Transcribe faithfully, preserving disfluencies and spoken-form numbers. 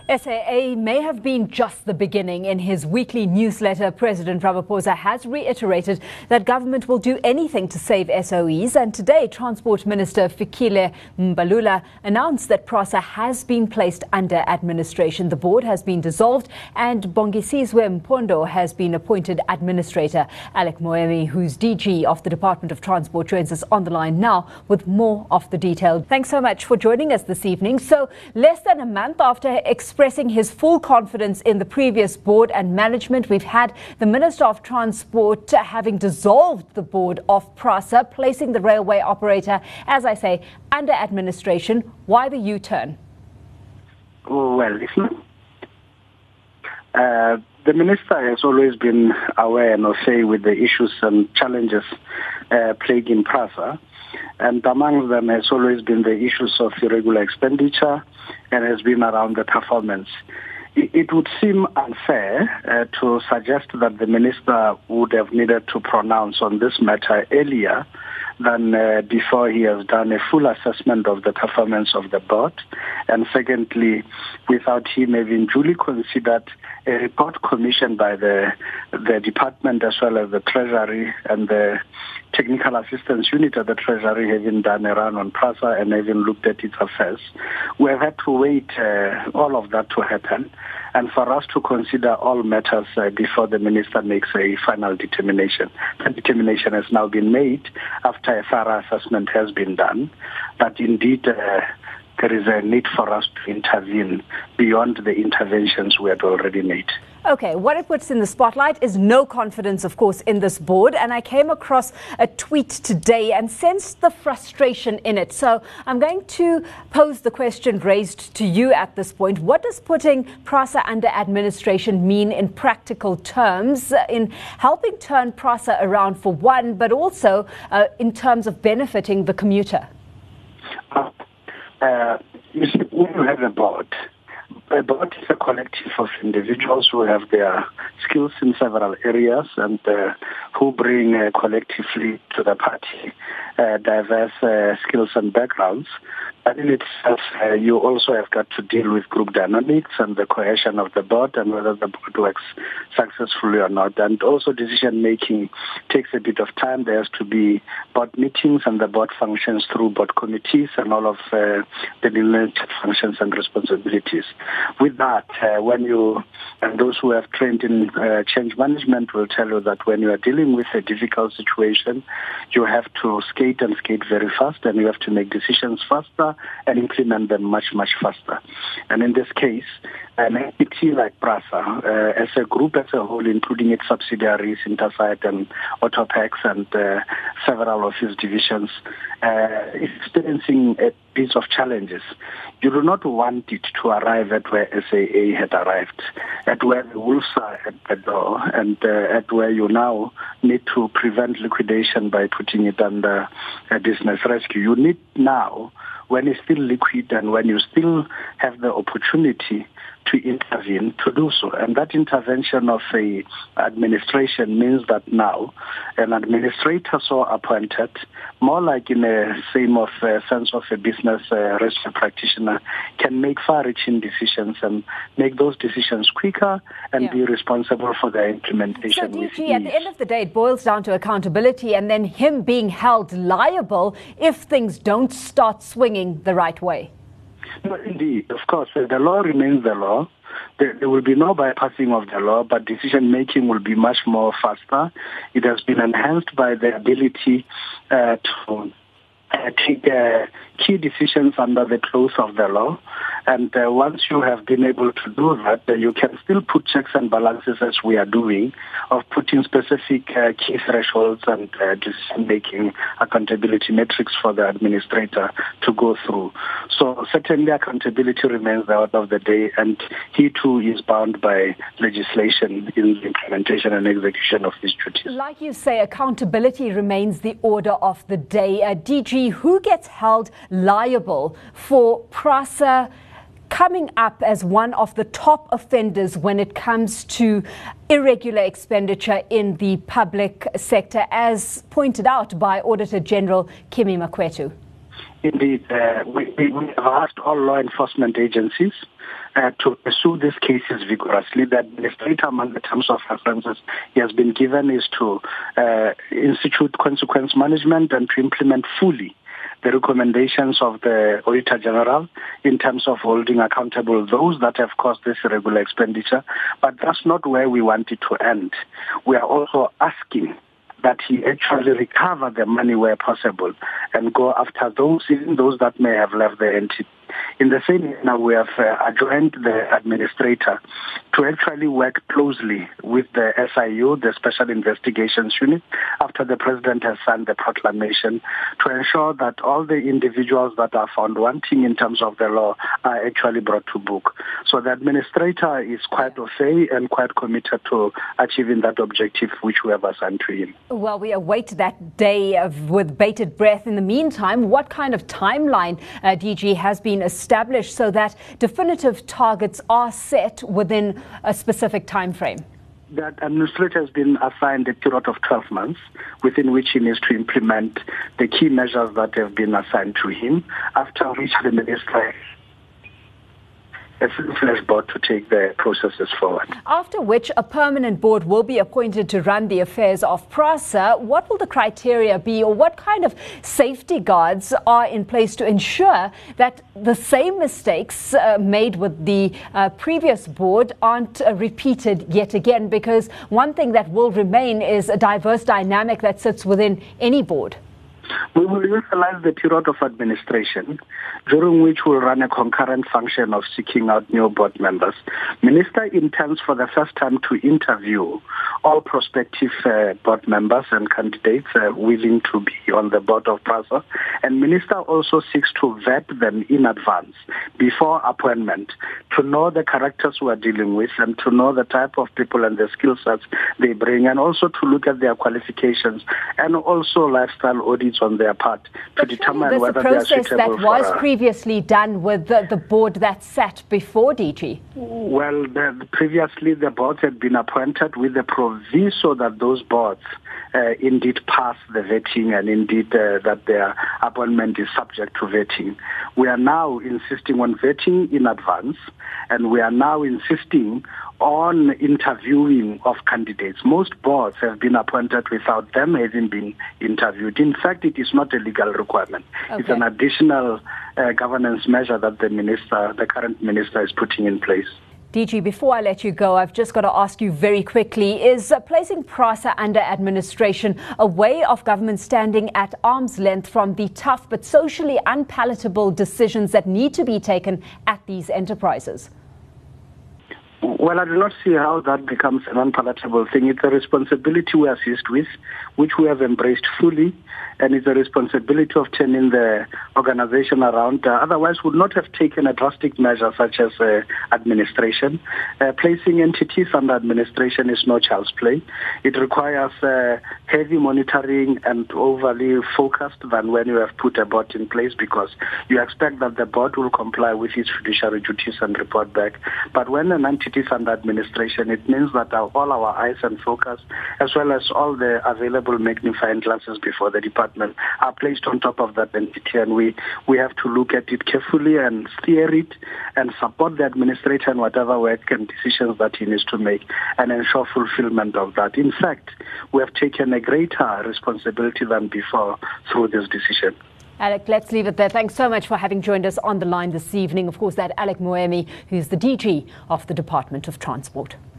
S A A may have been just the beginning. In his weekly newsletter, President Ramaphosa has reiterated that government will do anything to save S O Es. And today, Transport Minister Fikile Mbalula announced that PRASA has been placed under administration. The board has been dissolved and Bongisizwe Mpondo has been appointed administrator. Alec Moemi, who's D G of the Department of Transport, joins us on the line now with more of the detail. Thanks so much for joining us this evening. So, less than a month after expressing his full confidence in the previous board and management, we've had the Minister of Transport having dissolved the board of PRASA, placing the railway operator, as I say, under administration. Why the U-turn? Well, listen, uh, the minister has always been aware and au fait with the issues and challenges uh, plaguing PRASA. And among them has always been the issues of irregular expenditure and has been around the performance. It, it would seem unfair uh, to suggest that the minister would have needed to pronounce on this matter earlier than uh, before he has done a full assessment of the performance of the board. And secondly, without him having duly considered a report commissioned by the the department as well as the Treasury and the Technical Assistance Unit of the Treasury having done a run on PRASA and having looked at its affairs. We have had to wait uh, all of that to happen and for us to consider all matters uh, before the minister makes a final determination. That determination has now been made after a thorough assessment has been done, but indeed uh, there is a need for us to intervene beyond the interventions we had already made. Okay, what it puts in the spotlight is no confidence, of course, in this board. And I came across a tweet today and sensed the frustration in it. So I'm going to pose the question raised to you at this point. What does putting PRASA under administration mean in practical terms, in helping turn PRASA around for one, but also uh, in terms of benefiting the commuter? Uh, uh, you see, when you have a board, a board is a collective of individuals who have their skills in several areas and uh, who bring uh, collectively to the party uh, diverse uh, skills and backgrounds. But in itself, uh, you also have got to deal with group dynamics and the cohesion of the board and whether the board works successfully or not. And also decision-making takes a bit of time. There has to be board meetings and the board functions through board committees and all of uh, the delineated functions and responsibilities. With that, uh, when you, and those who have trained in uh, change management will tell you that when you are dealing with a difficult situation, you have to skate and skate very fast and you have to make decisions faster and implement them much, much faster. And in this case, an entity like PRASA, uh, as a group as a whole, including its subsidiaries, Intersite and Autopax and uh, several of its divisions, uh, is experiencing a piece of challenges. You do not want it to arrive at where S A A had arrived, at where the wolves are at the door, and uh, at where you now need to prevent liquidation by putting it under a business rescue. You need now, when it's still liquid and when you still have the opportunity to intervene, to do so. And that intervention of a administration means that now an administrator so appointed, more like in a same of a sense of a business uh, rescue practitioner, can make far-reaching decisions and make those decisions quicker and yeah. be responsible for their implementation. So, D G, at the end of the day, it boils down to accountability and then him being held liable if things don't start swinging the right way. No, indeed, of course, uh, the law remains the law. There, there will be no bypassing of the law, but decision-making will be much more faster. It has been enhanced by the ability uh, to uh, take uh, key decisions under the clause of the law. And uh, once you have been able to do that, uh, you can still put checks and balances as we are doing, of putting specific uh, key thresholds and uh, decision-making accountability metrics for the administrator to go through. So certainly accountability remains the order of the day, and he too is bound by legislation in the implementation and execution of his duties. Like you say, accountability remains the order of the day. Uh, D G, who gets held liable for PRASA coming up as one of the top offenders when it comes to irregular expenditure in the public sector, as pointed out by Auditor General Kimi Makwetu? Indeed, uh, we, we have asked all law enforcement agencies uh, to pursue these cases vigorously. The administrator, among the terms of references he has been given, is to uh, institute consequence management and to implement fully the recommendations of the Auditor General in terms of holding accountable those that have caused this irregular expenditure. But that's not where we want it to end. We are also asking that he actually recover the money where possible and go after those, even those that may have left the entity. In the same manner, we have uh, adjourned the administrator to actually work closely with the S I U, the Special Investigations Unit, after the President has signed the proclamation, to ensure that all the individuals that are found wanting in terms of the law are actually brought to book. So the administrator is quite au fait and quite committed to achieving that objective which we have assigned to him. Well, we await that day of, with bated breath. In the meantime, what kind of timeline, uh, D G, has been established so that definitive targets are set within a specific time frame? The administrator has been assigned a period of twelve months within which he needs to implement the key measures that have been assigned to him, after which the minister a full-fledged board to take the processes forward. After which a permanent board will be appointed to run the affairs of PRASA. What will the criteria be, or what kind of safety guards are in place to ensure that the same mistakes uh, made with the uh, previous board aren't uh, repeated yet again? Because one thing that will remain is a diverse dynamic that sits within any board. We will utilize the period of administration, during which we'll run a concurrent function of seeking out new board members. Minister intends for the first time to interview all prospective uh, board members and candidates uh, willing to be on the board of PRASA. And Minister also seeks to vet them in advance, before appointment, to know the characters we are dealing with and to know the type of people and the skill sets they bring, and also to look at their qualifications and also lifestyle audits on their part to but determine whether they are suitable. This is a process that was for, uh, previously done with the, the board that sat before D G. Well, the, previously the boards had been appointed with the proviso that those boards uh, indeed pass the vetting and indeed uh, that their appointment is subject to vetting. We are now insisting on vetting in advance, and we are now insisting on interviewing of candidates. Most boards have been appointed without them having been interviewed. In fact, it is not a legal requirement. Okay. It's an additional uh, governance measure that the minister, the current minister, is putting in place. D G, before I let you go, I've just got to ask you very quickly, is uh, placing PRASA under administration a way of government standing at arm's length from the tough but socially unpalatable decisions that need to be taken at these enterprises? Well, I do not see how that becomes an unpalatable thing. It's a responsibility we assist with, which we have embraced fully, and it's a responsibility of turning the organization around. Uh, otherwise, we would not have taken a drastic measure such as uh, administration. Uh, placing entities under administration is no child's play. It requires uh, heavy monitoring and overly focused than when you have put a board in place, because you expect that the board will comply with its fiduciary duties and report back. But when an entity is under administration, it means that our, all our eyes and focus, as well as all the available magnifying glasses before the department, are placed on top of that entity, and we, we have to look at it carefully and steer it and support the administrator in whatever work and decisions that he needs to make and ensure fulfillment of that. In fact, we have taken a greater responsibility than before through this decision. Alec, let's leave it there. Thanks so much for having joined us on the line this evening. Of course, that Alec Moemi, who's the D G of the Department of Transport.